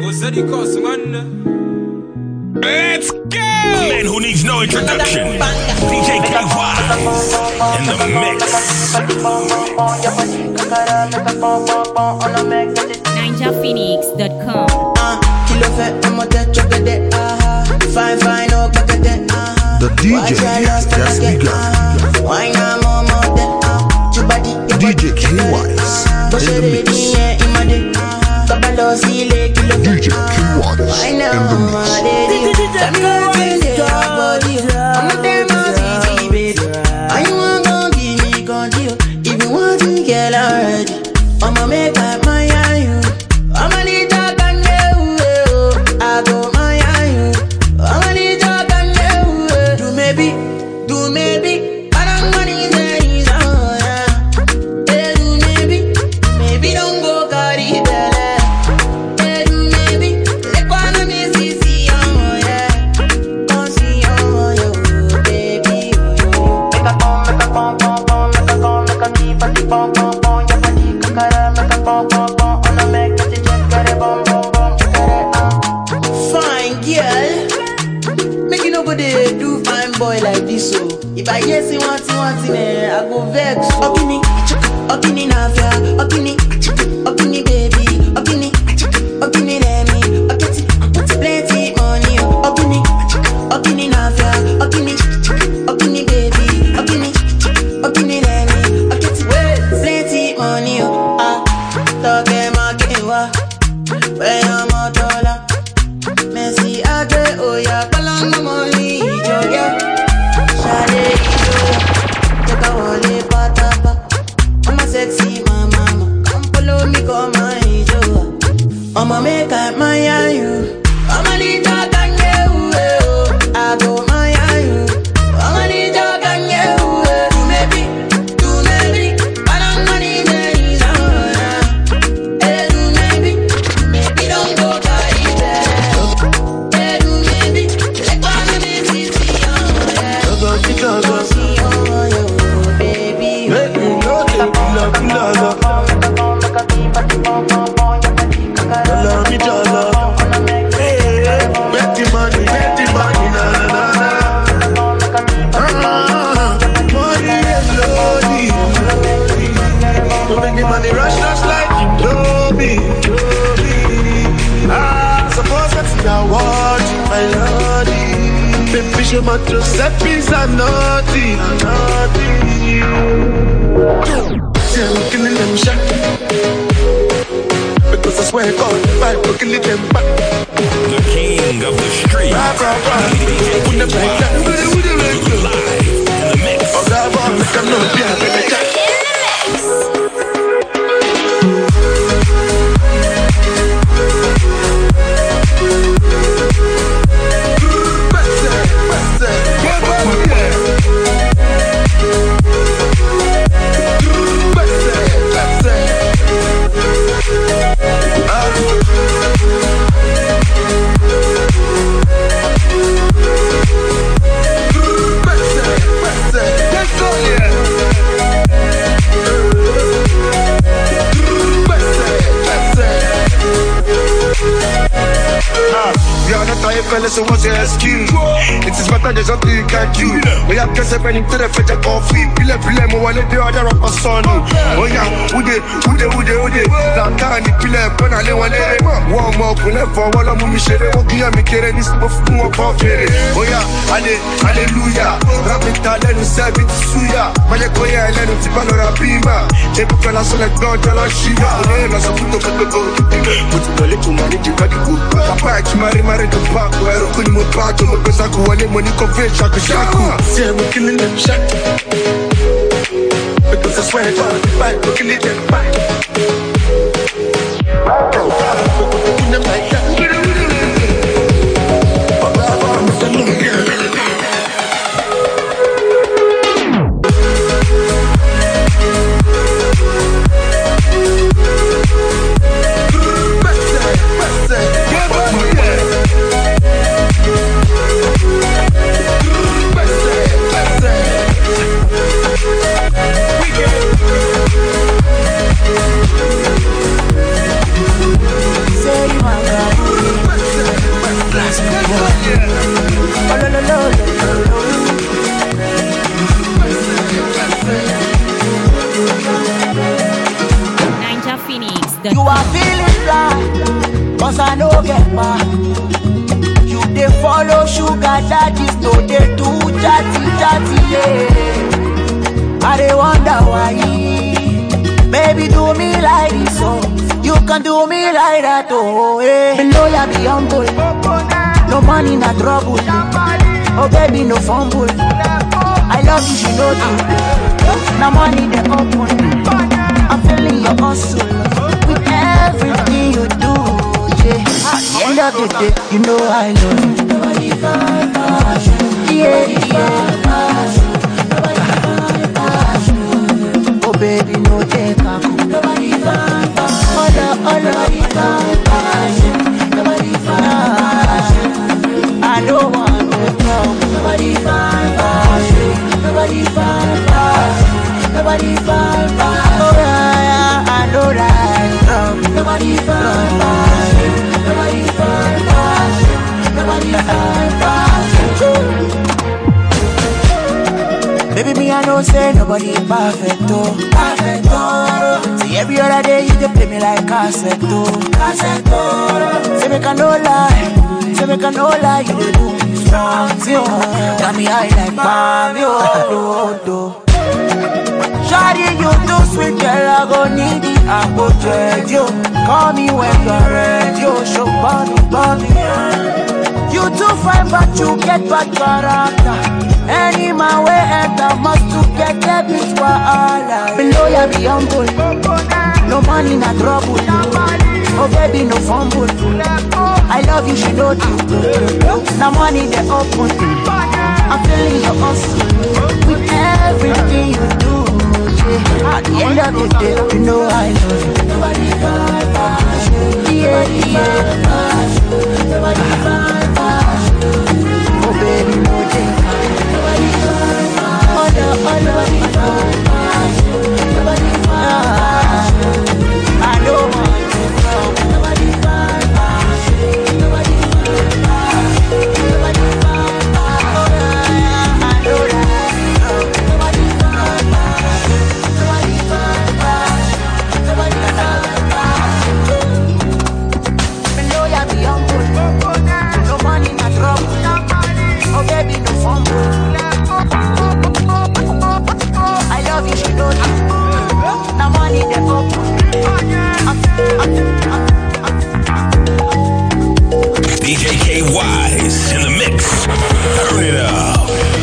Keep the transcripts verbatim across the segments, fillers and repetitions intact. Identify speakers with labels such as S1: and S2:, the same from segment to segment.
S1: Let's go! The man who needs no introduction, D J K Y in the mix.
S2: ninja phoenix dot com.
S3: Fine, fine, oh,
S4: The D J has just begun. D J K Wise in the mix. D J K Wise in the
S1: king of the street.
S5: Fellas, so what's your excuse? It is better there's nothing you can't do. We have to send him to the fetch a coffee. Pile pile mo wale the other of a son. Oh yeah, ude ude ude ude. Lantani pile pena le wale. One more pile for wala mu mi shere. Wogi ya mi kere ni spo fu mo pa fere. Oh yeah, ale hallelujah. Rapita le no serve it suya. Maye koya le no tipalo rapima. Ebu kala so like God la shiva. Ole la so puto puto go. Puto le kumani jikadi ku. Papa chimari mari to pa. Where could you move back to the best I could want him when you convey Shaku Shaku? See, we're killing them shot. Because I swear to God, we're killing them back. We're killing them like that.
S2: Phoenix dot com.
S3: You are feeling blind, cause I no get back. You dey follow sugar daddies, no dey do chatty chatty, yeah. I dey wonder why. Baby, do me like this, oh. You can do me like that, oh, yeah. Below ya be humble, no money, no trouble. Oh baby, no fumble. I love you, you know you. No money, they open. I'm feeling your hustle with everything you do, yeah. At the end of the day, you know I love you. Nobody find passion. Yeah, yeah. Nobody find passion. Oh baby, no take a coup. Nobody find passion. Oh no, oh no. Nobody find passion. Nobody find passion. I don't want to know. Nobody find passion. Nobody find passion. Nobody find passion. Oh yeah, I know that. Nobody find passion. Nobody find passion. Nobody find passion. Baby, me I know say nobody perfect, oh. Perfect, oh. See every other day you just play me like cassette, oh. Cassette, oh. Say make I no lie. Say make I no lie. You dey do me strong, see, oh. Got me high like mommy, oh, do, do. Shawty, you too sweet, girl, I go need it, I go dread you. Call me when you're ready, oh, show bunny, bunny. You too fine, but you get bad character. Any man way enter must to get that bitch for all I. Below ya be humble, no money, no trouble. Oh baby, no fumble. I love you, she know you. No money, they open. I'm feeling your hustle with everything you do. At the end of the day, you know I love you. Nobody find passion. Yeah, yeah, passion. Nobody find passion. Oh baby, no take passion. Nobody find passion. Oh no, oh no. Nobody find passion. Nobody find passion. I don't want to know. Nobody find passion. Nobody find passion. Nobody find passion. Oh yeah, I know that. Nobody find passion. Nobody find passion. Nobody find passion. Below ya be humble. No money, no trouble. Oh baby, no fumble. I love you, she know you. No money, they open.
S1: D J K Wise in the mix. Turn it up.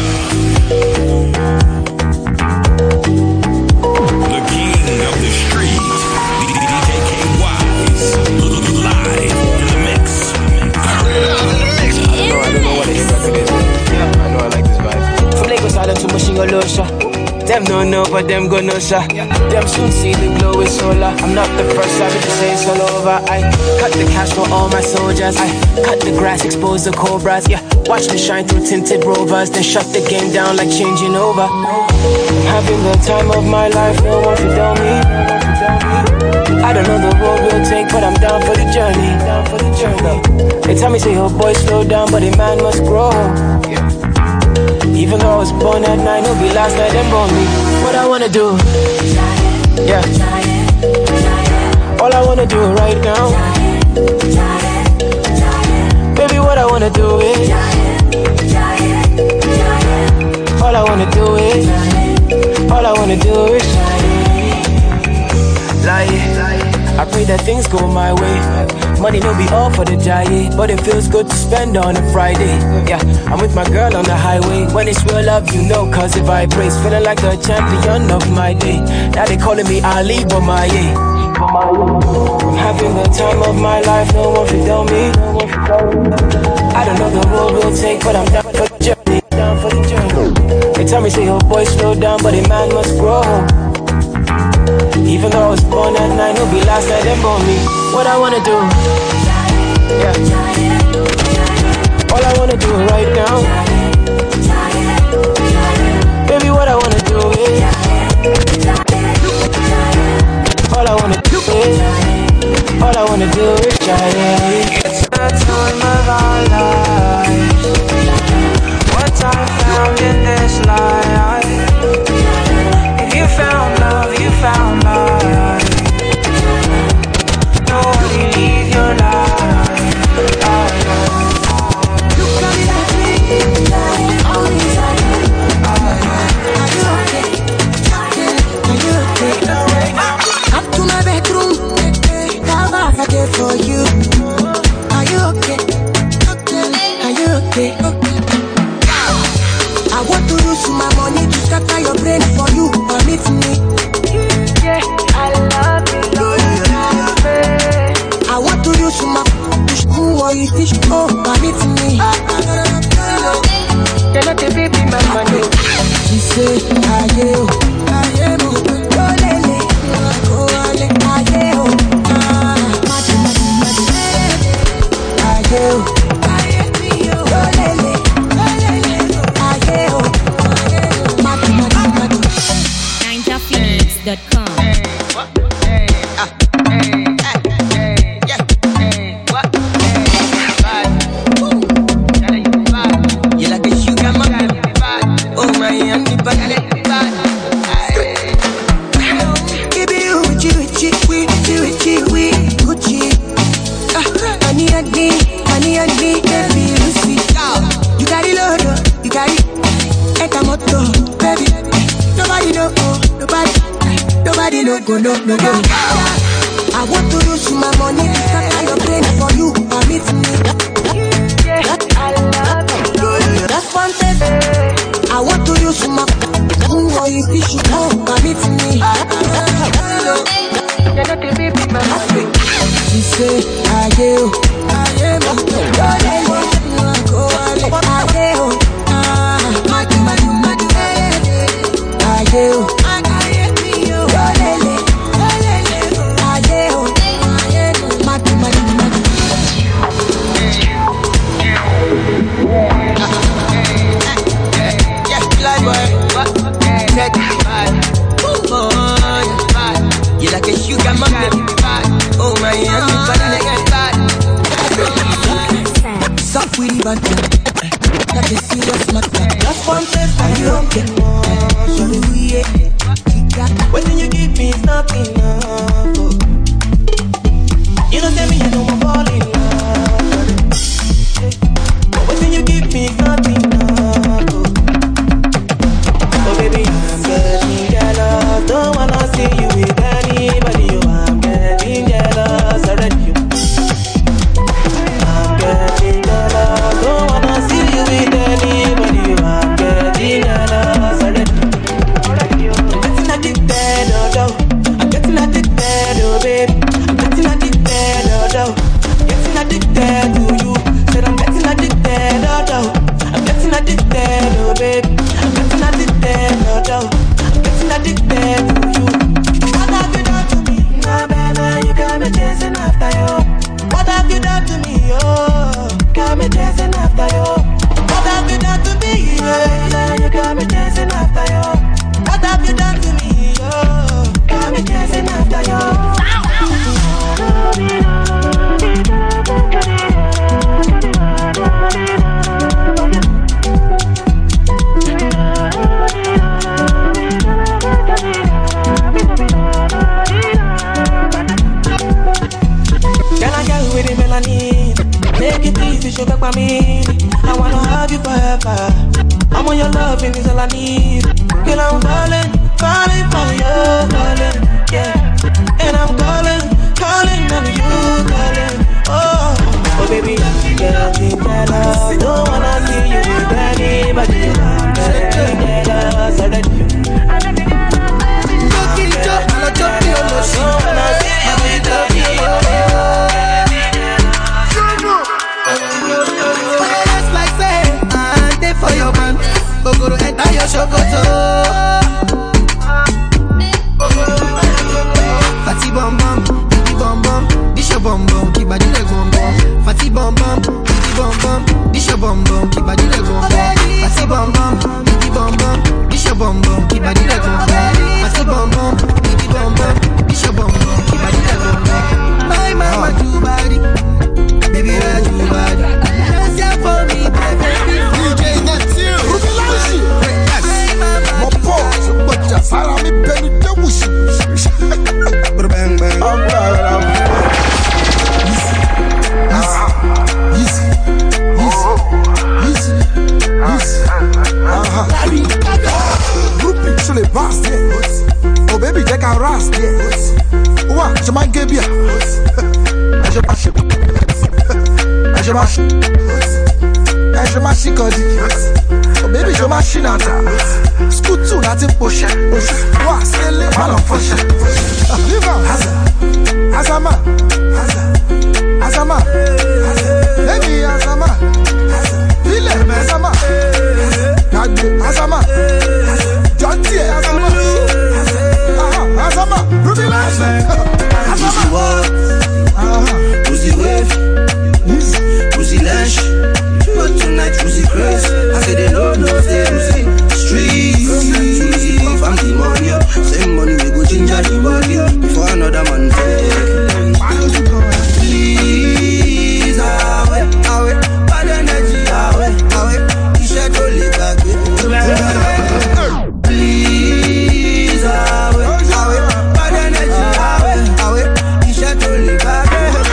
S1: The king of the street, D J K Wise, live in the mix. Turn it up in the mix.
S6: I don't know, I don't know what it is, but it is. Yeah, I know I like this vibe. From Lagos Island to Machine them no know, but them go no sir. Them soon see the glow is solar. I'm not the first savage to say it's all over. I cut the cash for all my soldiers. I cut the grass, expose the cobras. Yeah, watch me shine through tinted rovers. Then shut the game down like changing over. Having the time of my life, no one to tell me. I don't know the road we'll take, but I'm down for the journey. Down for the journey. They tell me say your boy slow down, but a man must grow. Even though I was born at nine, it'll be last night them born me. What I wanna do, yeah. All I wanna do right now, baby, what I wanna do is, all I wanna do is, all I wanna do is, lie. I pray that things go my way. Money no be all for the giant, but it feels good to spend on a Friday. Yeah, I'm with my girl on the highway. When it's real love, you know, cause it vibrates. Feeling like a champion of my day. Now they calling me Ali Bomaye. I'm having the time of my life, no one can tell me. I don't know the road we'll take, but I'm down for the journey. Down for the journey. They tell me say your boy slow down, but a man must grow. Even though I was born at nine, it'll be last night them born me. What I wanna do, yeah. All I wanna do right now, baby, what I wanna do is, all I wanna do is, all I wanna do is try. It's the time of our lives. What I found in this life. If you found love, you found life.
S3: never there for you. Are you okay? Are you okay? I want to use my money to scatter your brain for you. Permit me. Yeah, I love you. I want to use my push or you fish. Oh, permit me. You're not a baby, my money. She say, I am, I am, oh, lele, oh, lele, I am, ah, mad, mad, mad, I am, I am, oh, lele, lele, I am, mad, mad, mad.
S2: ninja phoenix dot com.
S3: Go, no, no, go. I want to use my money to scatter your brain for you. Permit me. Yeah, I love you. That's one thing. I want to use my who or if you should go. Permit me. You're not a baby, man. She say, I am, I am, I am, ah, mad, mad, mad, I am. You like a sugar mama. Oh my, I'm bad. Soft with the banter. That's a serious matter. Just one test and you don't get more. So we when you give me, it's not enough. You don't tell me you don't fall in love. But when you give me, it's not enough. Oh baby, I'm getting jealous. Don't wanna see you with anybody. Oh, I'm getting jealous already. I'm getting jealous. Don't wanna see you with anybody. Oh, I'm getting jealous already. I'm getting addicted, oh no. I'm getting addicted, oh baby. I'm getting addicted, oh no. I'm getting addicted to you. Said I'm getting addicted, oh no. I'm getting addicted, oh baby. I'm getting addicted, oh no. I'm getting addicted to you. What have you done to me? Nah, baby, you got me chasing after you. What have you done to me? Oh, got me chasing after you. What have you done to me? Yeah, you got me chasing after you. What have you done to me? Oh, got me chasing after you. Make it easy, show back my meaning. I wanna have you forever. I'm on your loving is all I need. Girl, I'm falling, falling for you, falling, yeah. And I'm calling, calling on you, calling. Oh, oh baby, I'm getting jealous. Don't wanna see you with anybody. I'm getting jealous already. Don't wanna see you with anybody. For your man, Bogoro enter your shokoto. Fati bom bom, didi bom bom, dish your bom bom, keep body leg bom bom. Fati bom bom, didi bom bom, dish your bom bom, keep body leg bom bom. Fati bom bom, didi bom bom, dish your bom bom, keep body leg bom bom. Fati bom bom, didi bom bom, dish your bom bom, keep body leg bom bom. My mama too body, baby I too body. Just here for me, baby. Sarah me penny the wush. Bang bang. Easy, easy, easy, easy. Aha. Groupie sur les basses, oh baby, take a ras, yeah. Ouah, je m'en gué bien.
S7: je marche. Eh, je marche quand oh baby, je marche dans ta. Scoot tout, la type pochette. Moi, c'est les mal en pochette. Viva, Haza, Hazama, Haza, Hazama, Baby, Hazama, Vile, Hazama, Nagbe, Hazama, Jantie, Hazama, Hazama, Ruby Lancer, Hazama,
S8: Pussy wave, pussy lash, but tonight pussy crazy. I say they don't know if they pussy streets. Pussy puff and the money up, same money we go ginger the body before another man take. Please, away, away, bad energy, away, away. T-shirt only back, please, away, away, bad energy, away, away. T-shirt only back.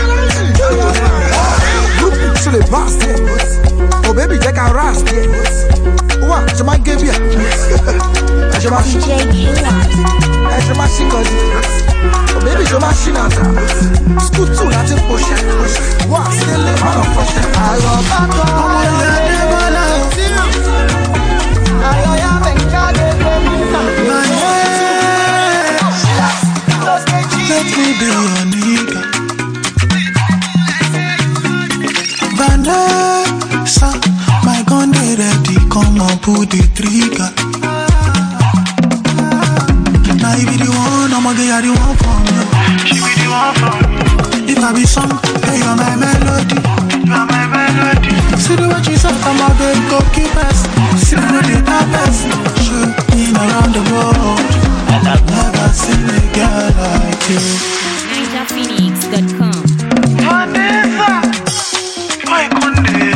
S7: sur les basses, oh baby, take a rast, ouais, je m'en gueule bien. Je m'en chie, je m'en chie quand oh baby, je m'en chie dans ta. Scoot tout, la tête pochette. Ouais, c'est les mal en pochette. Alors, papa,
S9: let me be your nigga. Vanessa, my gun is ready, come on, pull the trigger. Now you be the one, I'ma get you the one for me. She be the one for me. If I be song, hey, you're my melody. You're my melody. See the way she said, I'ma get go keep us. See the way they tap us. Been around the world, and I've never seen a girl like you.
S2: Ninja Phoenix dot com.
S9: Vanessa, why couldn't they?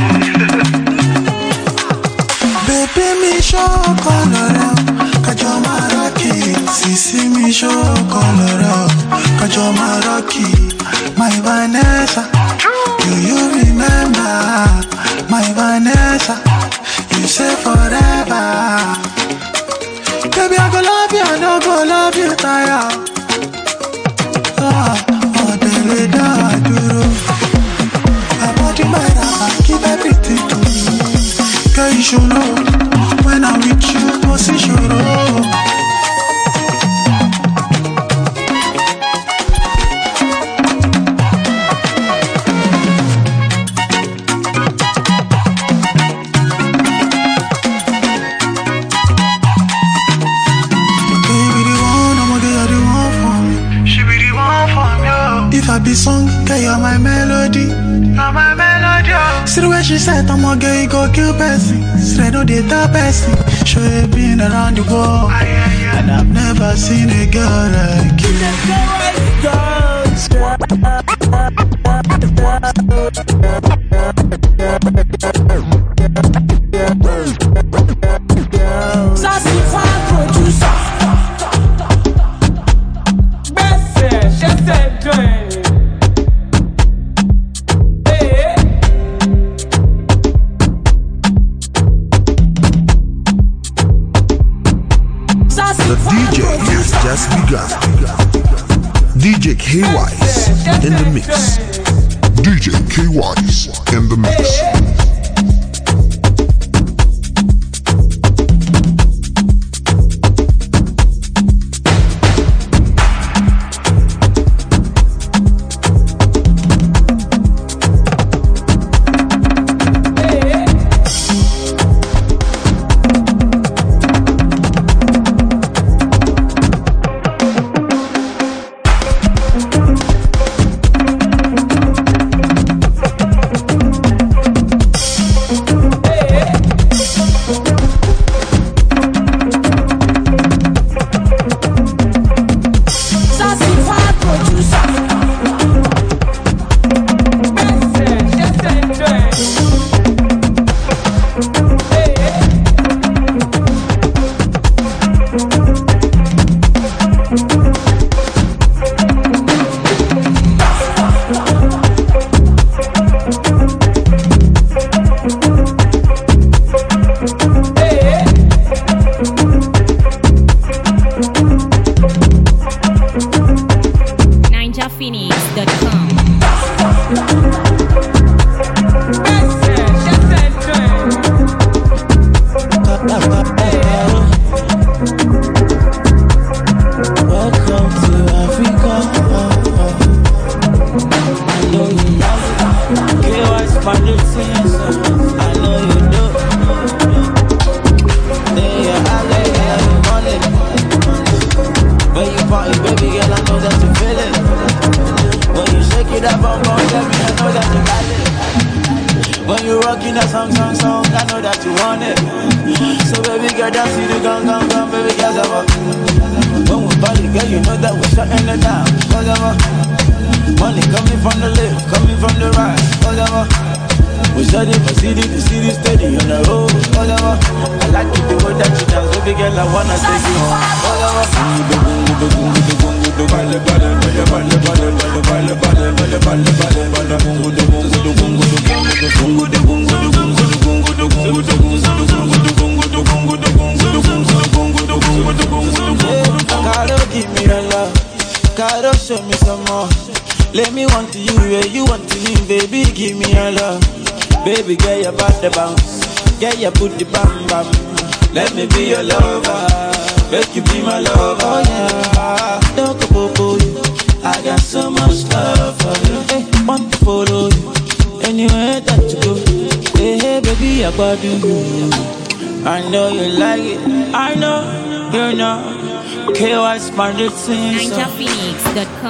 S9: Baby, me show color, kajo maraki. Sisi me show color, kajo maraki. My Vanessa, do you remember? My Vanessa, you say forever. Baby, I go love you, I don't go love you, tire. Ah, oh, baby, da duro. I bought you my rap, give everything to you. Girl, you should know, when I'm with you, pussy should know. If I be song, girl, you're my melody. You're my melody. See the way she said, I'm gonna get you go kill person. Say no data person. Show you been around the world, and I've never seen a girl like you.
S10: Sassy fan producer. Best she said doing.
S4: The D J has just begun. D J K-Wise in the mix.
S11: D J K-Wise in the mix.
S2: Ninja Phoenix dot com.
S3: Welcome to Africa. I know you love it. K Y S for the things I know you do. Yeah, I like the money. When you party, baby girl, I know that you feel it. When you shake it up, bum bum, baby, I know that you got it. When you rockin' that song, song, song, I know that you want it. So baby girl, dance to the gun, gun, gun, baby girl, I'm when we party, girl, you know that we're shutting it down. Whatever. Money coming from the left, coming from the right. Whatever. We study for city, the city steady on the road. Whatever. I like it the way that you dance, baby girl, I wanna take you home. Whatever. Caro, give me your love. Caro, show me some more. Let me want to you where you want to me, baby. Give me your love. Baby, get your body bounce. Get your booty bam bam. Let me be your lover. Make you be my lover. Oh yeah. Don't go for you. I got so much love for you. Hey, want to follow you anywhere that you go. Hey, hey baby, I got you. I know you like it. I know you know. K Y S for the things.
S2: ninja phoenix dot com.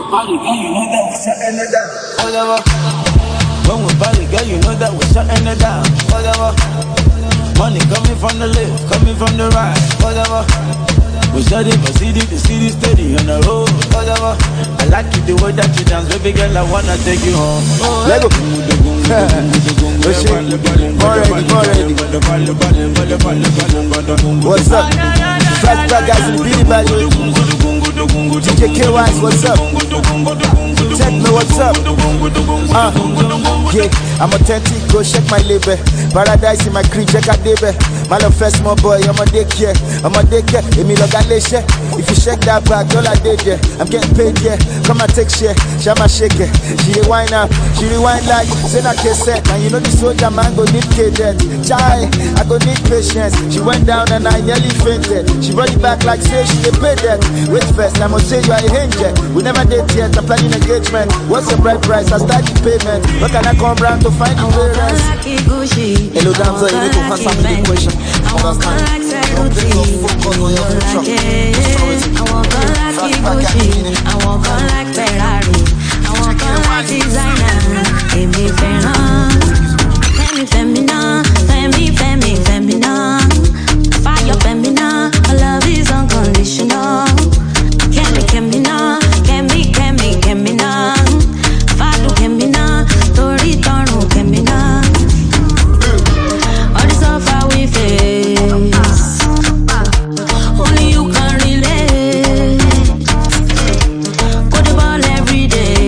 S3: Whatever. When we party, girl, you know that we're shutting it down. Whatever. Money coming from the left, coming from the right. Whatever. We study for city, the city steady on the road. Whatever. I like it the way that you dance, baby girl, I wanna take you home. Oh, let go.
S12: What's up? First back guys in Billy Bally. D J K Y S, what's up? Techno, what's up? Uh, yeah, I'm authentic, go check my label. Paradise in my creek, check out Debe. My love first small boy, I'm a daycare. I'm a daycare, Emi Logaleshe. If you shake that back, all I did, yeah. I'm getting paid, yeah. Come and take share, Shama shake it. She dey wine up, she dey wine like, say na cassette. And you know the soldier man go need cadet. Chai, I go need patience. She went down and I nearly fainted. She brought it back like say she dey pay that. Wait first, I must say you are a angel. We never date yet, I'm planning engagement. What's your bride price? I start the payment. Where can I come round to find the parents? Hello, Damsel, you need to answer me the question. Understand? Don't take your focus on your future.
S13: I walk on like Gucci, I walk on like Ferrari, I walk on like designer. Give me Ferrari, Femi Femina, Femi Femi Femina, fire Femina. My love is unconditional. Kemi Kemina, Kemi Kemi Kemina, Fadu Kemina, Tori Tonu Kemina. All this so far we face. Only you can relate. Go the ball every day.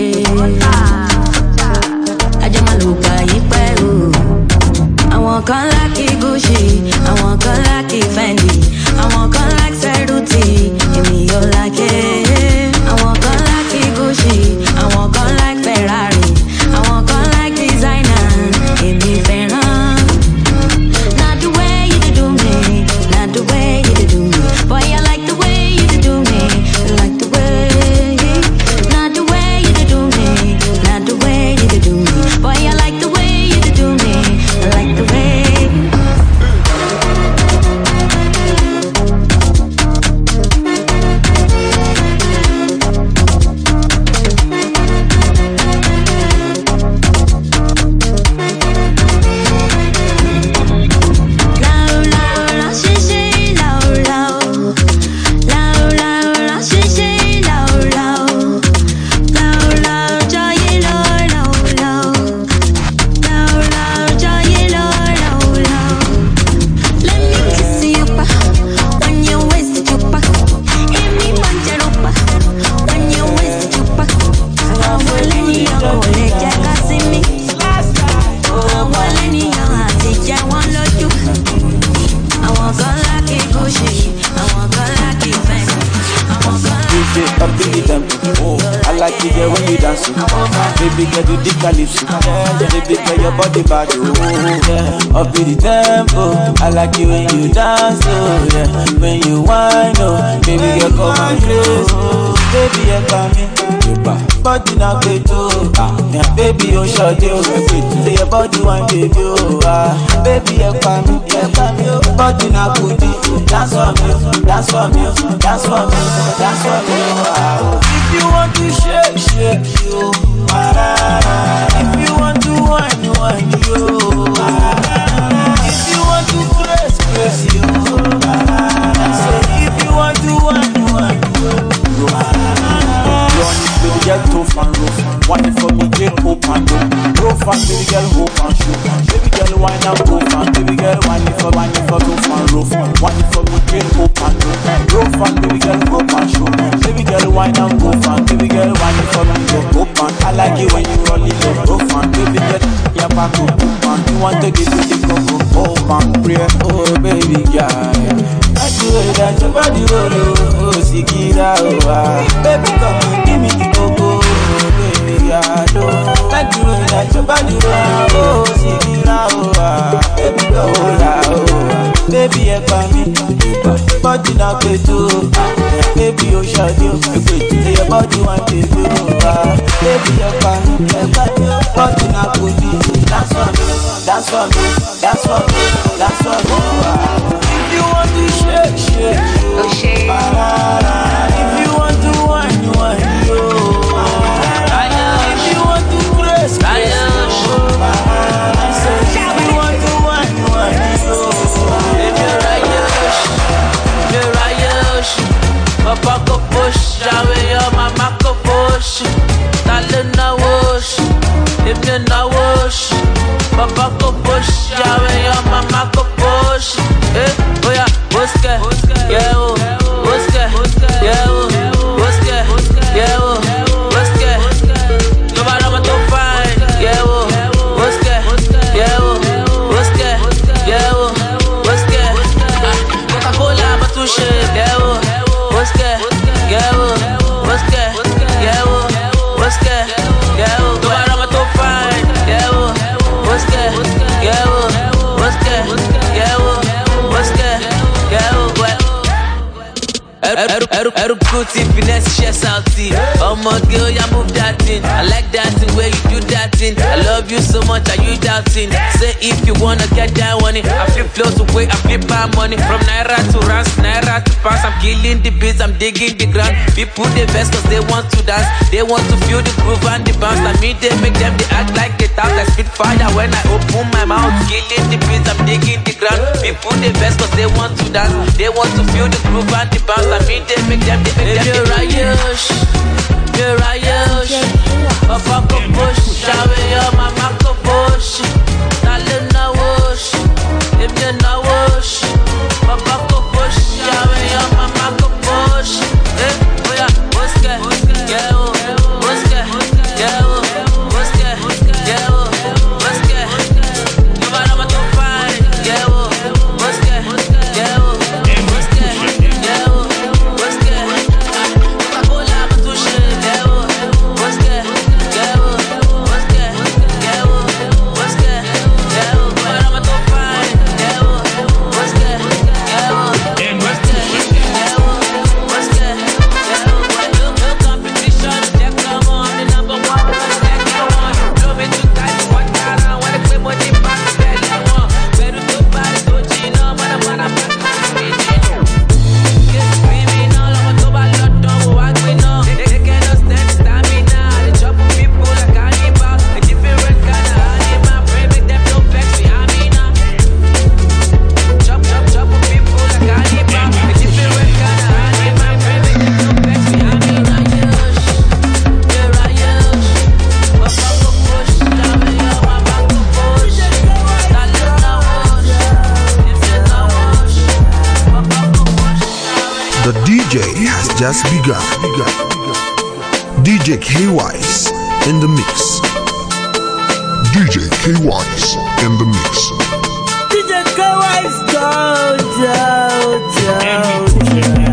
S12: calypso. Baby girl, do the calypso. Yeah, baby girl, your body bad, oh yeah. Up in the tempo, I like you when you dance, oh yeah. When you whine, oh, baby girl, come and close. Baby, you come in, body not good too. Ah, yeah, baby, you short you, say your body one baby, oh ah. Baby, you come in, you come in, body not good. Dance for me, dance for me, dance for me, dance for me, oh. If you want to shake, shake you, ah. If you want to whine, whine you, ah. If you want to press, press you, ah. Say if you want to whine, whine you, ah. Baby girl, tough and rough. Wine it for me, girl, hope and rough. Rough and baby girl, hope and show. Baby girl, wine and rough and baby girl, wine it for, wine it for tough and rough. Wine it for me, girl, hope and rough. Rough and baby girl, hope and show. Baby girl, wine and rough and baby girl, wine it for me, girl, hope and. I like it when you roll it up, rough and baby girl, your back up, and you want to give me the cocoa, hope and pray, oh baby girl. I do it that your body roll, oh, Sikira, oh, ah. Baby, come and give me the cocoa, oh, baby, I do. I do it that your body roll, oh, Sikira, oh, ah. Baby, come on, oh, baby, you come in, body not good too, ah. Baby, you shot you, say your body want to do, ah. Baby, you come in, body not good, dance for me, dance for me, dance for me, dance for me, ah. If you want to shake, shake, oh, shake. If you want to whine, whine, yo. If you want to press, press, yo. If you want to whine, whine, yo. If you're right, you're right, Papa go push, away your mama go push. Talena wash, if you're not wash. Papa go push, away your mama go push. Eh, oh yeah, what's that? Yeah, oh, what's that? Yeah, oh, what's that? Yeah, oh, what's that? No matter what you find, yeah, oh, what's that? Yeah, oh, what's that? Yeah, oh, what's that? Coca-Cola, but to shit, yeah, oh, what's that? Yeah, oh, what's that? Yeah, oh, what's that? Yeah, oh, no matter what you find, yeah, oh, what's that? Yeah, oh, what's that? Yeah, oh. Eru kuti finesse chest out tea. Oh my girl, ya move that thing. I like that thing where you do that thing. I love you so much, are you doubting? Say if you wanna get that money, I flip flows away, I flip my money. From naira to rands, naira to pounds, I'm killing the beats, I'm digging the ground. People they best cause they want to dance, they want to feel the groove and the bounce. I mean they make them, they act like they talk like Spitfire when I open my mouth. Killing the beats, I'm digging the ground. People they best cause they want to dance, they want to feel the groove and the bounce. I mean they make them, they make them. You're right, you're right, Papa go push, away your mama go push. Talena wash, if you're not wash. Papa go push, away your mama go push. Eh, oh yeah, what's that? Yeah, oh, what's that? Yeah, oh, what's that? Yeah, oh, what's that? No matter what you find, yeah, oh, what's that? Yeah, oh, what's that? Yeah, oh, what's that? Coca-Cola, but to shit, yeah, oh, what's that? Yeah, oh, what's that? Yeah, oh, what's that? Yeah, oh, no matter what you find, yeah, oh, what's that? Yeah, oh, what's that? Yeah, oh, what's that? Yeah, oh, no, no competition, yeah, come on, the number one, yeah, come on. Blow me too tight, what kind of wanna claim what you pass, yeah, you want. Better to buy, so you know, man, I'm gonna pass, yeah, baby, no, I'm to buy lot, don't walk me, no. They cannot stand stamina, they chop people like cannibals. They different kind of animal, pray make them no vex me, I mean, nah. Chop, chop, chop people like cannibals. They different kind of animal, pray make them no vex me, I mean, nah. You're right, Papa go push, down in your mama go push. Talena wash, if you're not wash. Papa go push, down in
S4: The D J has just begun. D J K-Wise in the mix.
S11: D J K-Wise in the mix.
S3: D J K-Wise, go, go, go, go.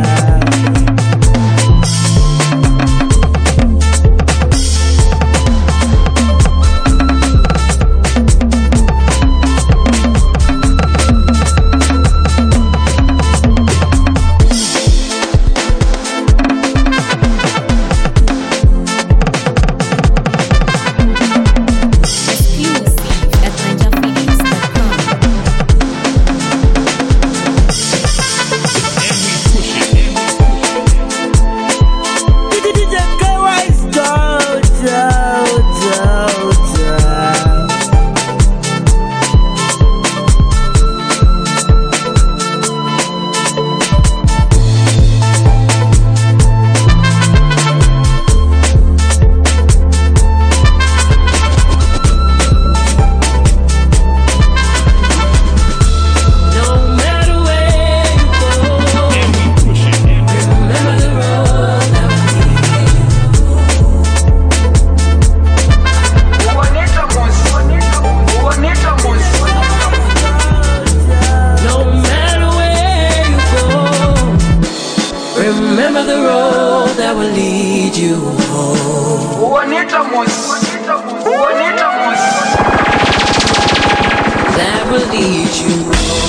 S14: Never lead you.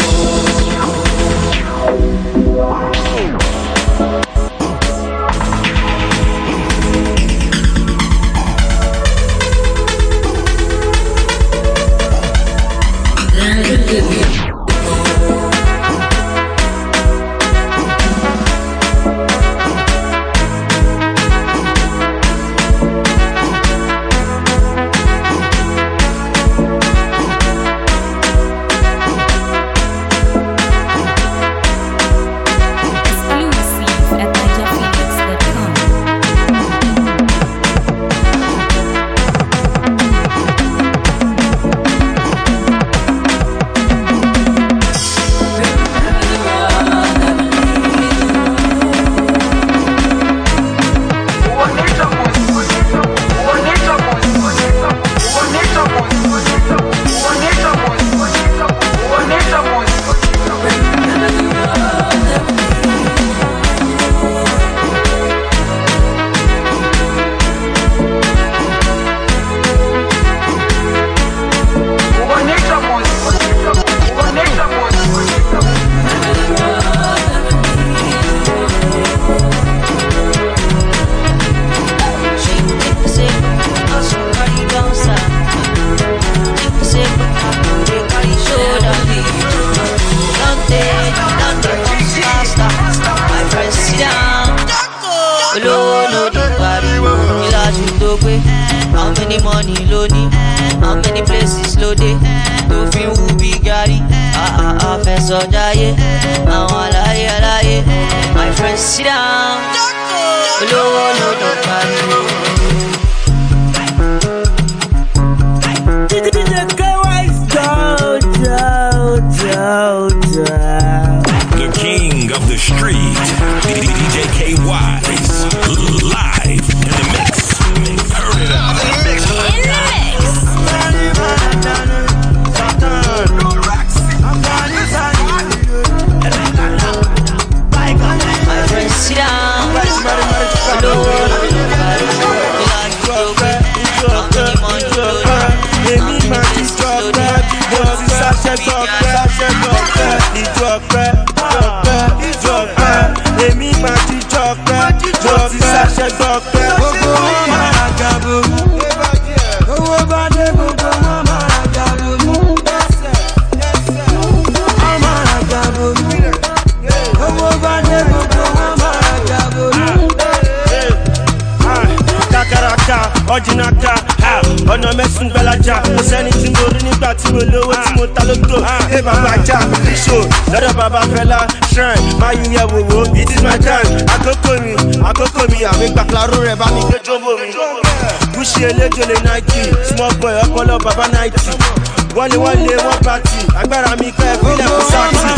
S15: How many money loading? How many places loaded? To feel who be Gary? Ah ah ah, Feso Jaye. I want lie, lie. My friends sit down. Low, no, don't party.
S16: D J K Y S, down, down, down, down.
S1: The king of the street, D J K Y S, live in the mix. Turn it up. In the mix. In the mix.
S15: My friends sit down.
S16: Èmi máa ti jọpẹ́, mo ti ṣàṣẹ gbọpẹ́. Gbogbo wọn máa ra gàbó. Owó bá dé gbogbo wọn máa ra gàbó. Wọ́n máa ra gàbó. Owó bá dé gbogbo wọn máa ra gàbó. Kakaraka, ọ̀jìnàka, ọ̀nà mẹ́sùn gbẹ́lájà. Mo sẹ́ni tí mo rí nígbà tí mo lówó tí mo ta lóko. Ẹ bàbá ajá, ṣò lọ́dọ̀ bàbá Fẹlá, shrine, máa yí yẹ wòwò. It is my time, àkókò mi, àkókò mi. Àmì gbàkúláró rẹ̀ bá mi gbé jóbó mi. Gúúsì eléjòlè Nike, small boy ọpọlọ bàbá náìtì. Wọlé wọlé wọ́n bàtì, agbára mi kẹ́ ẹ̀ fílẹ̀ fún sáàtì.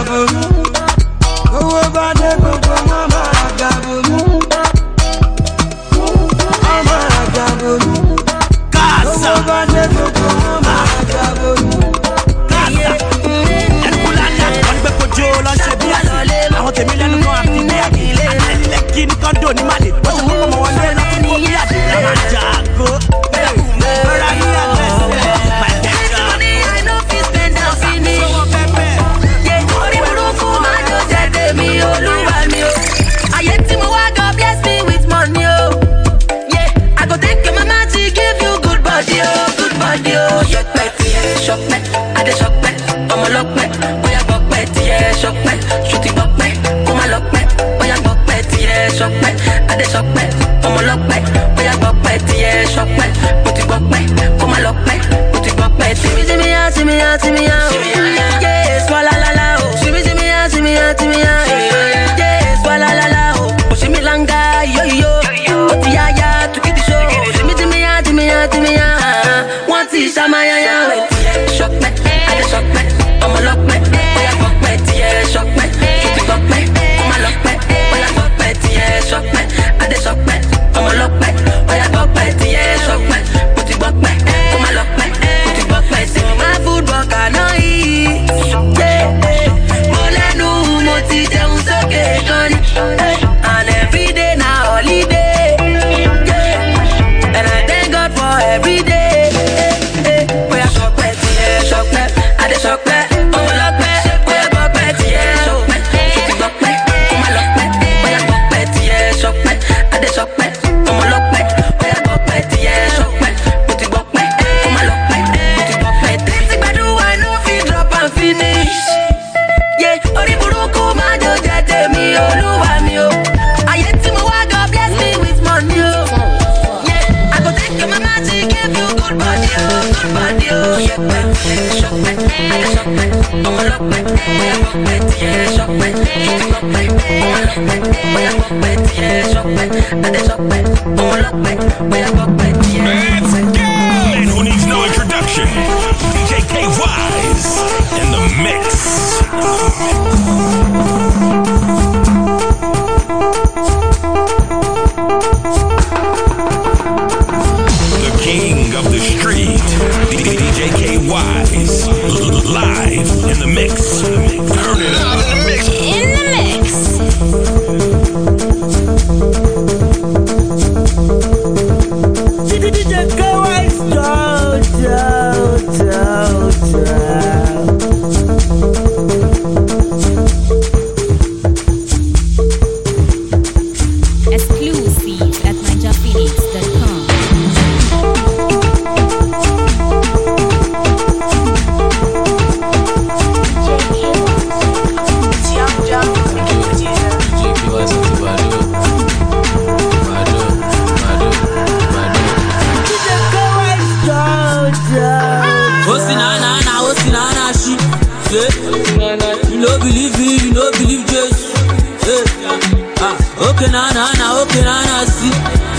S16: Owó bá dé gbogbo wọn máa ra gàbó. Wọ́n máa ra gàbó. Owó bá dé gbogbo wọn máa ra gàbó. Àwọn tèmi lẹ́nu kan àti ní àdìlẹ́ àdìlẹ́ kí ní kọ́ńdò ní màlẹ̀ wọ́n ṣe kọ́kọ́ mọ́ wọn lé lọ́tún kó bí àdìlẹ́ máa jàgó bẹ́ẹ̀ kú mẹ́ra ní àgbẹ̀ máa jàgó. I no fit spend am finish. Orí burúkú máa jọ jẹ́ tèmi olúwa mi o. Ayé tí mo wá God bless me with money o. I go take your mama to give you good body o, good body o. Ṣọpẹ́ tiẹ̀ ṣọpẹ́, adé ṣọpẹ́, ọmọlọ́pẹ́, bóyá gbọ́pẹ́ tiẹ̀ ṣọpẹ́, ṣùtì gbọ́pẹ́, kó má lọ́pẹ́, bóyá gbọ́pẹ́ tiẹ̀ ṣọpẹ́, adé ṣọpẹ́, ọmọlọ́pẹ́, bóyá gbọ́pẹ́ tiẹ̀ ṣọpẹ́, ṣùtì gbọ́pẹ́, kó má lọ́pẹ́, ṣùtì gbọ́pẹ́ tiẹ̀. Simi ya, simi ya, simi ya, yeah, swalla la la o. Simi simi ya, simi ya, simi ya, yeah, swalla la la o. Oshimi langa yo yo, oti ya ya, tukiti show. Simi simi ya, simi ya, simi ya, wọ́n ti ṣàmáyà ya. Ṣọpẹ́, adé ṣọpẹ́, ọmọlọ́pẹ́, bóyá gbọ́pẹ́ tiẹ̀ ṣọpẹ́, ṣùtì gbọ́pẹ́, kó má lọ́pẹ́, bóyá gbọ́pẹ́ tiẹ̀ ṣọpẹ́, adé ṣọpẹ́, ọmọlọ́pẹ́, bóyá gbọ́pẹ́ tiẹ̀ ṣọpẹ́, ṣùtì gbọ́pẹ́, kó má lọ́pẹ́, ṣùtì gbọ́pẹ́ sí. My food worker náà yìí, mo lẹ́nu mo ti jẹun sókè gan ni, and everyday na holiday, and I thank God for everyday.
S1: Man who needs no introduction, D J K Wise in the mix. The king of the street, D J K Wise, live in the mix. Turn it up in the mix.
S2: In the mix.
S16: D J K Wise, down, down, down, down.
S2: Exclusive at ninja phoenix dot com.
S17: You no believe me, you no believe Jesus. Yeah. Ah, okay, na na na, okay, na na, see.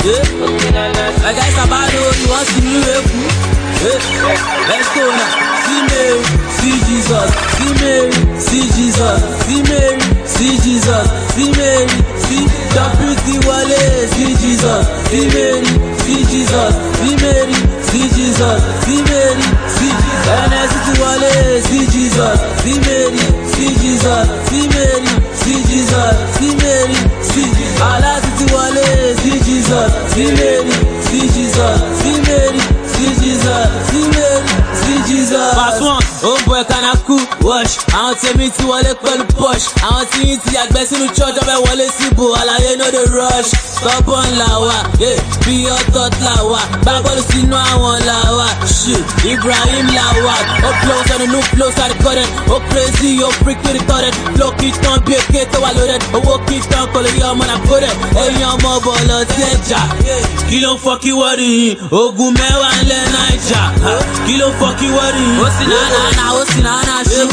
S17: Yeah. I guess about you want to see me wake. Yeah. Let's go now. See Mary, see Jesus. See Mary, see Jesus. See Mary, see Jesus. See Mary, see the pretty Wale. See Jesus. See Mary, see Jesus. See Mary, see Jesus. See Mary, see N S T Wale. See Jesus. See Mary, see Jesus. See Mary, see Jesus. See Mary, see Allah. See Wale. See Jesus. See Mary, see Jesus. See Mary, see Jesus. See Mary, see Jesus. Pass one. Oh boy, can I cool? Watch. I don't tell me to wale pẹ̀lú push. I don't see it till I gbẹ sínú church. Ọbẹ̀ wọlé síbò. Àlàyé no dey rush. Stubborn làwà. Yeah. Be your thought làwà. Gbàgbọ́dọ̀ sínú àwọn làwà. Shit. Ibrahim làwà. Oh close on the new flows I recorded. Oh crazy, oh freak to the thought. Flow kí tán bí èké tó wà loaded. Owó kí tán kò lè rí ọmọ náà kó dẹ̀. Ẹ̀yin ọmọ bọ̀lọ̀ tí ẹ jà. Kí ló ń fọ́ kí wọ́ọ̀dù yìí? Ogun mẹ́wàá ń lẹ́ Naija. Kí ló ń fọ́ kí wọ́ọ̀dù yìí? Ó sì náà náà náà ó sì náà náà ṣe.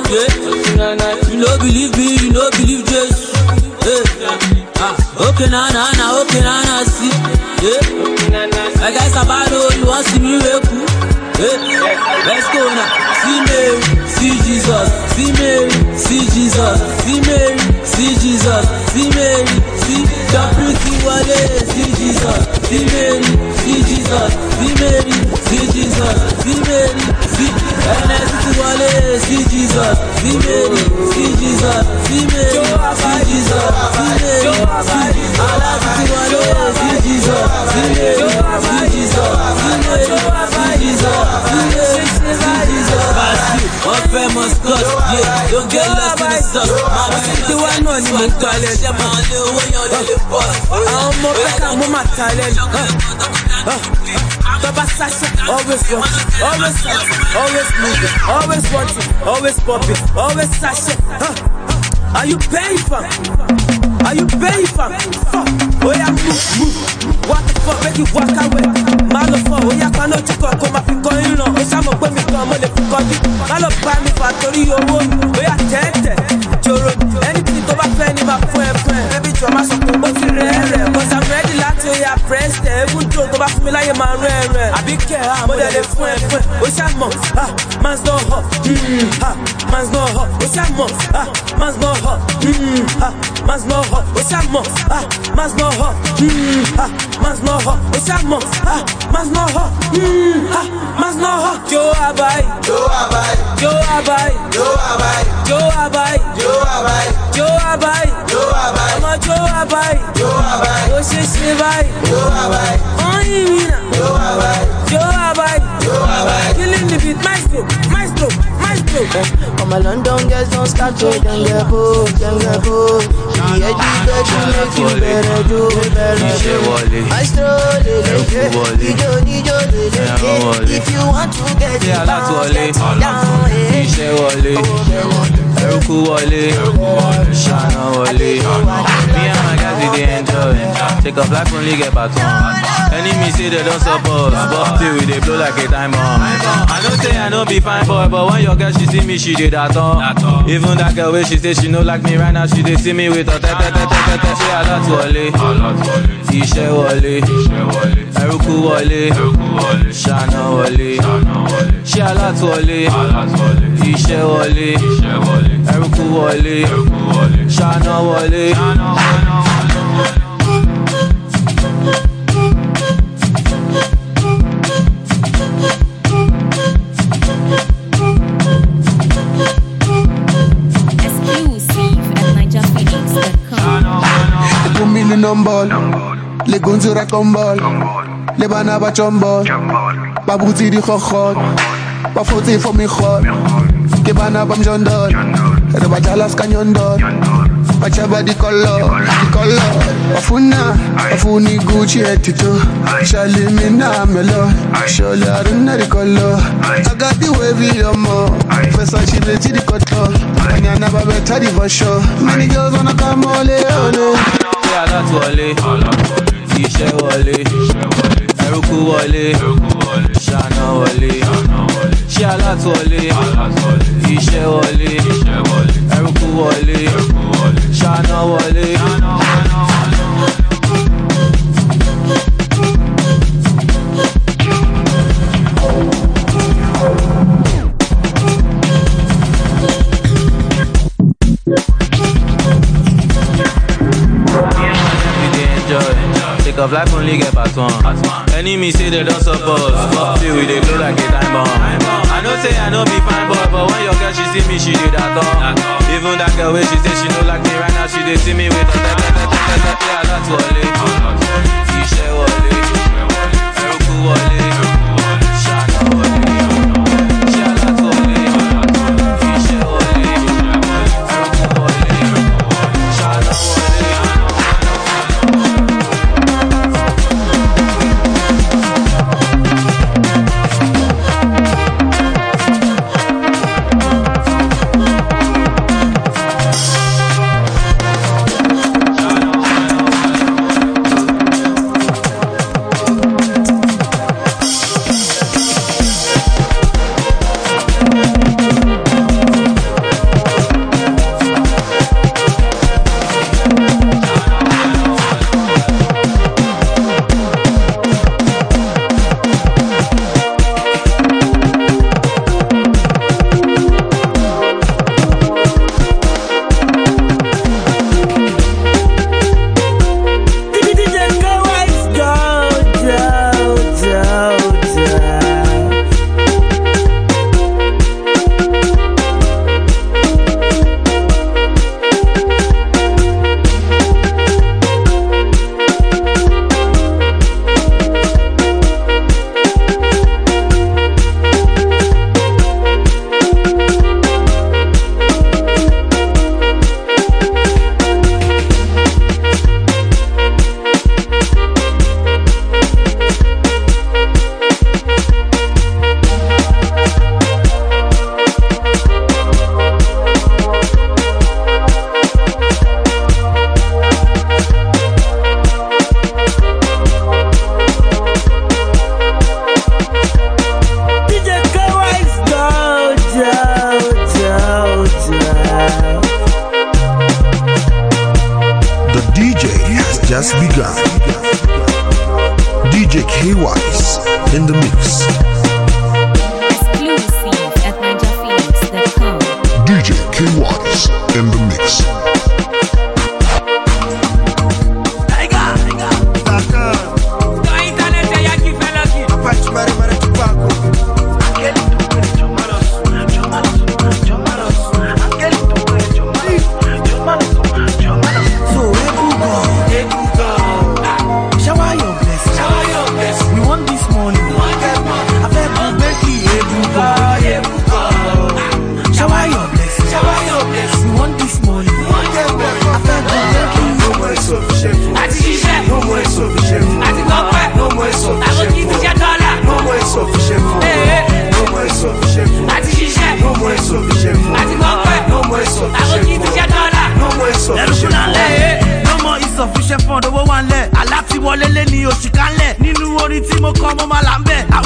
S17: You no believe me, you no believe Jesus. Ah, okay, na na na, okay, na na, see. Yeah. I guess about you want to see me wake. Let's go now. See Mary, see Jesus. See Mary, see Jesus. See Mary, see Jesus. See Mary, see the pretty Wale. See Jesus. See Mary, see Jesus. See Mary, see Jesus. See Mary, see N S T Wale. See Jesus. See Mary, see Jesus. See Mary, see Jesus. See Mary, see Allah. See Wale. See Jesus. See Mary, see Jesus. See Mary, see Jesus. One famous cause, yeah, don't get lost in the sauce. Mama, the one on my talent. I'm more back, I'm more my talent. Always watching, always watching, always moving, always watching, always popping, always sashing. Are you paying for? Are you paying for? Oh yeah, move, move. What the fuck, make you walk away? Man of all, oh yeah, can not you come, come up and go in on. It's I'm a woman, come on, if you come in. Man of buy me factory, oh, oh yeah, ten, Joro, anything to my friend, my friend, friend. Baby, you're my support, but you're rare, cause I'm ready, Lato, yeah, press, every joke, go back to me like a man, rare. I be care, I'm more than a friend, friend. Oh, I'm ah, man's not hot, hmm, ha, man's not hot. Oh, I'm ah, man's not hot, hmm, ha, man's not hot. Oh, I'm ah, man's not hot, hmm, ha, man's not hot. Oh, I'm ah, man's not hot, hmm, ha, man's not hot. Joe Abai, Joe Abai, Joe Abai, Joe Abai, Joe Abai, Joe Abai, Joe Abai, Joe Abai, I'm a Joe Abai, Joe Abai, oh she she Abai, Joe Abai, oh Imina, Joe Abai, Joe Abai, Joe Abai, killing the beat, maestro, maestro, maestro.
S18: All my London girls don't start to them get bold, them get bold. She educated to make you better do, better do. I stroll it, Nijo, Nijo, if you want to get it down, get it down, eh.
S17: Iṣẹ́ wọlé, ẹrúkú wọlé, ṣáná wọlé. Me and my guys we dey enjoy.
S19: enjoy. Take off life only get baton. Enemy say they don't support, but till we they blow like a time bomb. I don't say I don't be fine boy, but when your girl she see me, she did that all. Even that girl where she say she no like me right now, she they see me with a tete tete tete. Say a lot wale, Ishe wale, Eruku wale, Shana wale. She a lot wale, Ishe wale, Eruku wale, Shana wale.
S7: Numbol, le gonzura kombol, le bana ba chombol, ba buti di khokhot, ba foti for mi khot, ke bana ba mjondol, re ba dalas kanyondol, ba chaba di color, di color, ba funa, ba funi Gucci etito, shali mina melo, sholi aruna di color, I got the wavy yomo, fesa she leti di koto, anyana ba beta di vasho, many girls wanna come ole ole.
S19: She a lot wale, Ishe wale, Eruku wale, Shana wale. She a lot wale, Ishe wale, Eruku wale, Shana wale. Take off life only get baton. Enemy say they don't support, but till we they blow like a time bomb. I know say I know be fine boy, but when your girl she see me, she did that all. Even that girl where she say she no like me right now, she they see me with a tete tete tete. Yeah, that's wale, Ishe wale, Eruku wale, Shana wale. She a lot wale, Ishe wale, Eruku wale, Shana wale.
S4: Just begun. D J K-Wise in the mix.
S2: Exclusive at ninja phoenix dot com.
S11: D J K-Wise in the mix.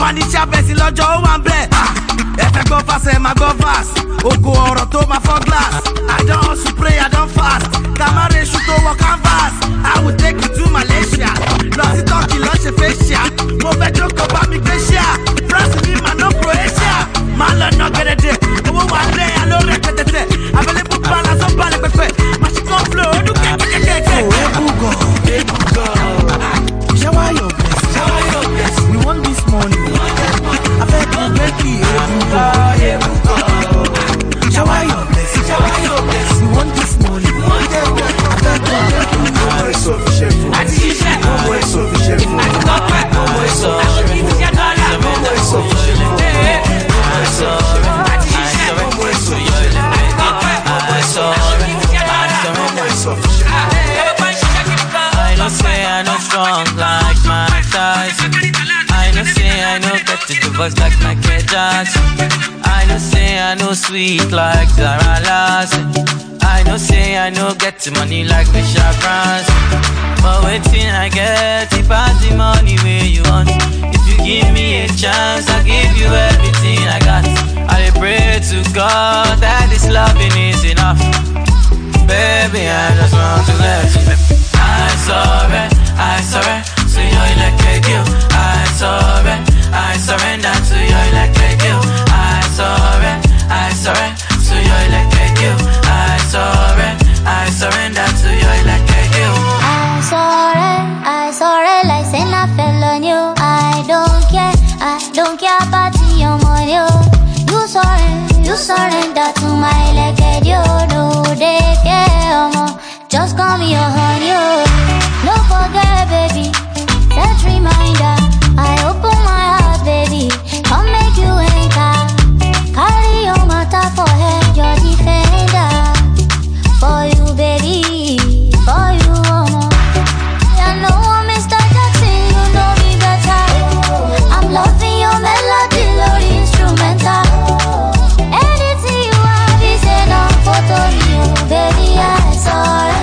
S16: wà ní ṣàbẹ̀sí lọ́jọ́ ó wà ń bẹ̀. Ẹ fẹ́ gbọ́ fast ẹ máa gbọ́ fast. Oko ọ̀rọ̀ tó máa fọ́ glass. I don hustle pray I don fast. Kamare ṣu tó wọ canvas. I will take you to Malaysia. Lọ sí Turkey lọ ṣe facial. Mo fẹ́ jókòó bá mi gbé ṣíà. France ní mà no Croatia. Máa lọ ná gẹ́dẹ́dẹ́. Owó wà lẹ́ àlọ́ rẹ̀ pẹ̀tẹ̀tẹ̀. Available balance ó balẹ̀ pẹ̀pẹ̀. Màṣí kan flow ó dún kẹ́kẹ́kẹ́kẹ́.
S7: Ebugo, Ebugo. Shower your blessing. Shower your blessing. We want this money. I beg you, beg you, Ebugo, Ebugo. Shower your blessing. Shower your blessing. We want this money. I beg you, beg you. Ọmọ ẹ̀sọ́ fi ṣe fún. Àti ṣiṣẹ́. Ọmọ ẹ̀sọ́ fi ṣe fún. Àti tọ́pẹ́. Ọmọ ẹ̀sọ́ fi ṣe fún. Àwọn kìí ṣiṣẹ́ dọ́là. Ọmọ ẹ̀sọ́ fi ṣe fún. Ọmọ ẹ̀sọ́. Àti ṣiṣẹ́. Ọmọ ẹ̀sọ́ fi ṣe fún. Tọ́pẹ́. Ọmọ ẹ̀sọ́. Àwọn kìí ṣiṣẹ́ dọ́là. Ọmọ ẹ̀sọ́ fi ṣe fún.
S19: I know say I know strong like Mike Tyson. I know say I know get to the voice like Michael Jackson. I know say I know sweet like Zara Larson. I know say I know get the money like Richard Branson. But waiting I get it pass the money where you want. If you give me a chance, I'll give you everything I got. I pray to God that this loving is enough. Baby, I just want to let you know. I surrender, I surrender to your electric you. I surrender, I surrender to your electric you. I surrender, I surrender to your electric you. I surrender, I surrender to your electric you.
S20: I surrender, I surrender like say I fell on you. I don't care, I don't care about your money. You surrender, you surrender to my electric you. No, they care more. Just call me your honey, oh. No forget, baby. Set reminder. I open my heart, baby. Come make you enter. Carry your matter for head, your defender. For you, baby. For you, oh. I know I'm Mister Jackson, you know me better. I'm loving your melody, your instrumental. Anything you have is enough for me, oh, baby. I saw it.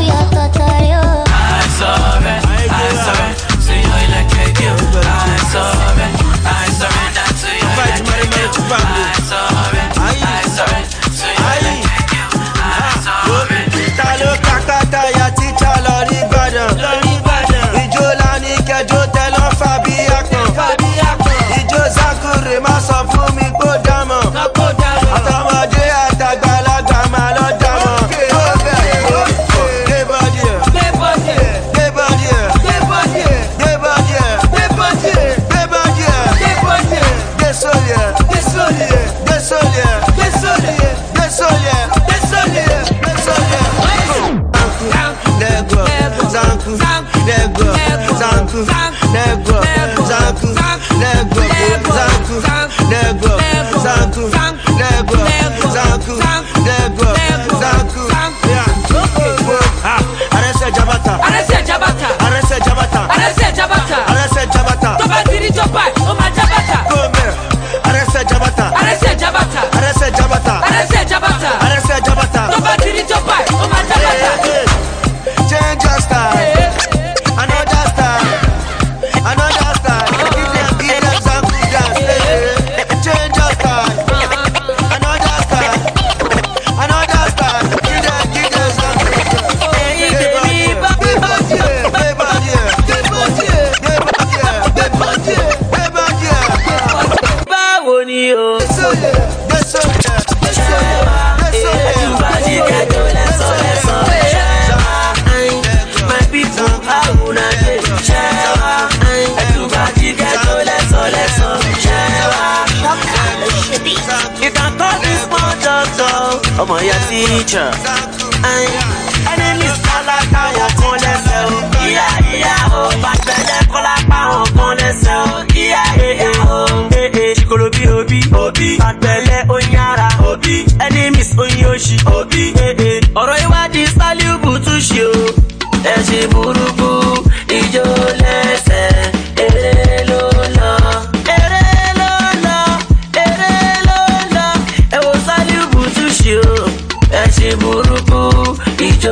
S18: ọmọ ya teacher. Enemies kọ́lá káwọn kan lẹ́sẹ̀ o. Ìyá ìyá o. Bàtẹ́lẹ̀ kọ́lá káwọn kan lẹ́sẹ̀ o. Ìyá ìyá o. Ee ṣìkòlò bí òbí. Òbí. Bàtẹ́lẹ̀ oyára. Òbí. Enemies oyin oṣì. Òbí. Ee ọ̀rọ̀ ìwádìí sálíùbù tún ṣe o. Ẹ ṣe burúkú ìjó lẹ́sẹ̀. Eré ló lọ. Eré ló lọ. Eré ló lọ. Ẹ wo sálíùbù tún ṣe o. Ẹ ṣe burúkú ìjó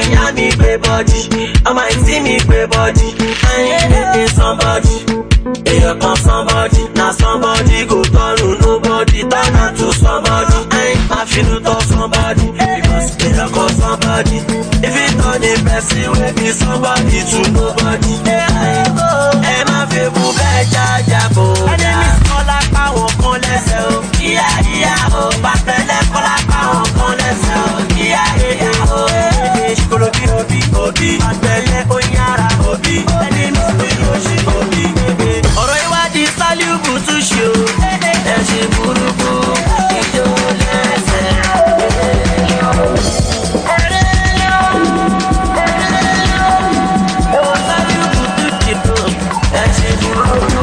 S16: hear me play body. I might see me play body. I ain't somebody. Hey, you come somebody. Now somebody go turn to nobody. Turn out to somebody. I ain't my feel to somebody. Because they are call somebody. If it turn a person, will be somebody to nobody. Hey, I go. Hey, my favorite bad jajabo. Enemies call like power, call let's yeah, yeah, oh, but the left for like power, call let's yeah, yeah, oh. Shikolo bi obi obi, abele oyara obi. Enemies be yoshi obi. Ọ̀rọ̀ ìwádìí sálíùbù tún ṣe o. Ẹ ṣe burúkú, ìjọ lẹ́sẹ̀. Ẹ̀wọ̀n sálíùbù tún ṣe o. Ẹ ṣe burúkú.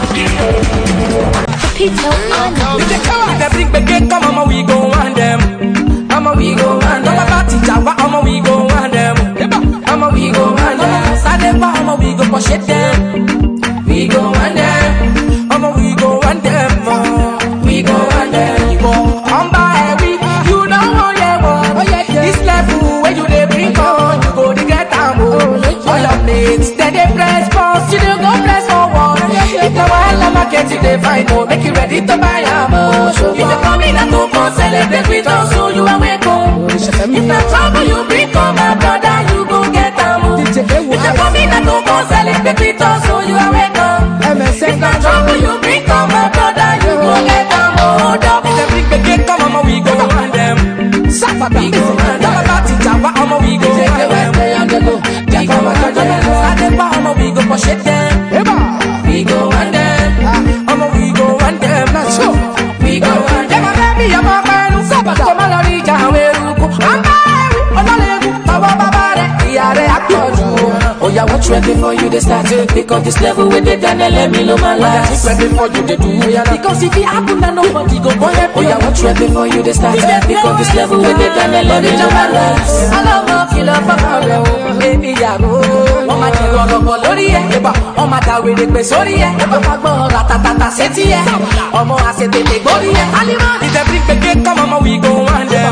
S16: If they bring back it, come on, we go on them. I'ma we go on them. Party Java, I'ma we go on them. I'ma we go on them. Sadeva, I'ma we go push it them. We go on them. I'ma we go on them. We go on them. You go on by we. You know how you want. This level where you they bring on, you go to get them. All your mates, then they press pause, you don't go press forward. If the wild market you they find more, make you ready to buy a more. If you come in and go for celebrate with us, so you are welcome. If the trouble you bring on my brother, you go get a more. If you come in and go for celebrate with us, so you are welcome. If the trouble you bring on my brother, you go get a more. If they bring the gate, come on, we go on them. We go on them. Party Java, I'ma we go on them. We go on them. Sadeva, I'ma we go push it them. We go on them. I'ma we go on them. We go on them. Baby, I'm a man who's up. Come on, reach out where you go. I'm married. I'm not living. Baba, baba, yeah, they are close. Oh, yeah, what's ready for you? They start to pick up this level with it and let me know my life. What's ready for you? They do. Because if it happen, then nobody go boy. Oh, yeah, what's ready for you? They start to pick up this level with it and let me know my life. I love no killer for my baby, yeah, go. Oh, my dear, go go lori eh. Oh, my da we dey pe sori eh. Oh, my gbọ́ ratatata seti eh. Ọmọ asetete gbori eh. Alima, if they bring the gate, come on, we go on them.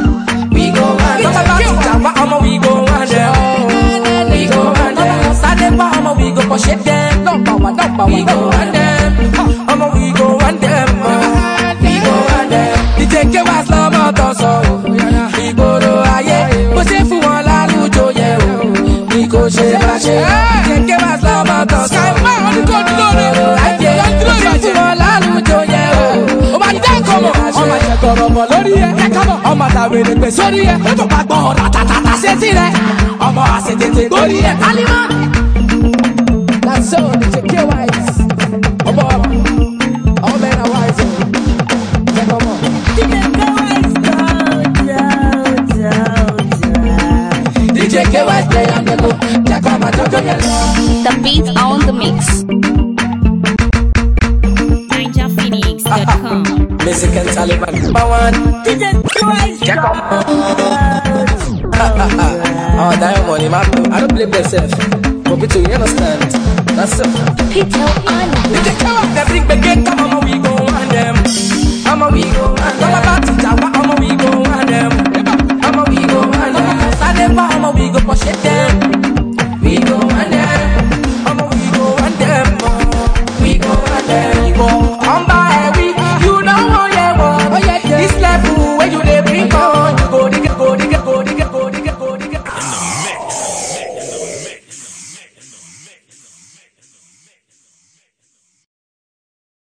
S16: We go on them. Talk about Java, ọmọ we go on them. We go on them. Sadeva, ọmọ we go push it them. Number one, number one. We go on them. Ọmọ we go on them. We go on them. D J K was lọ́mọ tó sọ o. Ìgboro ayé, bó ṣe fún wọn lálùjọ yẹ o. Ní kò ṣe bá ṣe. D J K was lọ́mọ tó sọ o. Ìgboro ayé, bó ṣe fún wọn lálùjọ yẹ o. Ó máa dá ìkọ̀mọ̀, ọmọ ìṣẹ̀kọ̀rọ̀ bọ̀ lórí ẹ̀. Ọmọ àtàwé lè pè sórí ẹ̀. Ó tún bá gbọ́ ratatata sétí rẹ̀. Ọmọ àṣetètè gbórí ẹ̀. Alima. That's so, D J K wise. Ọmọ ọmọ, all men are wise. Take ọmọ. D J K wise down, down, down. D J K wise play on the go. Take ọmọ jọjọ yẹn lọ.
S2: The beat on the mix. Ninja Phoenix dot com.
S16: Music and Taliban. Number one. D J K wise check on. Oh, that money, man. I don't blame myself. But you understand? That's it. D J K wise, they bring the gate, come on,